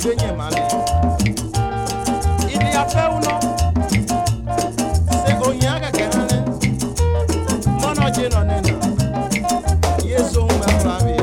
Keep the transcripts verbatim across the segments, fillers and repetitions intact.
benye mane. Ili ape uno. Se onyaga kenane. Mono jeno nena. Yesu umefami.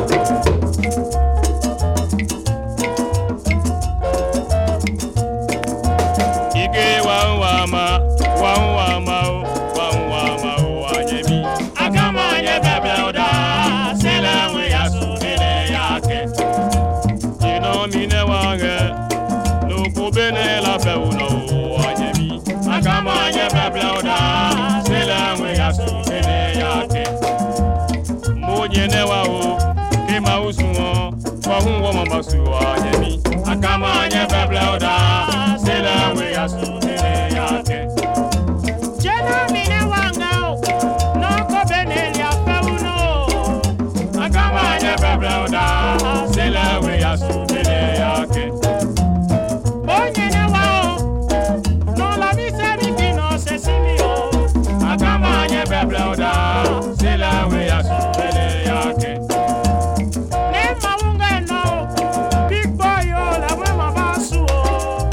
Ike wa wa ma wa wa ma wa wa ma wa nyemi. Akama nye bebe oda. Sela we yasu ele yake. Ino mine wange. Nuku bene la fe uno wa nyemi. Akama nye bebe oda. Sela we yasu ele yake. Monyene wa o. Kema usumo. Wa hu wa mama suwa nyemi. Akama nye bebe oda. Sela we yasu ele yake. Jena mine wangao, no ko beneli afeuno. Akama nye bebe oda. Sela we yasu ele yake. Bonyene wao, no la mise mi kino se simio. Akama nye bebe oda. Sela we yasu ele yake. Ne maunga no, big boy yo la we mabasu.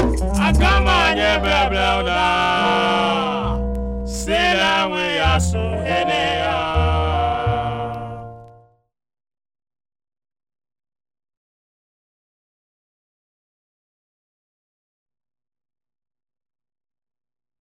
Akama nye bebe oda. Sela we yasu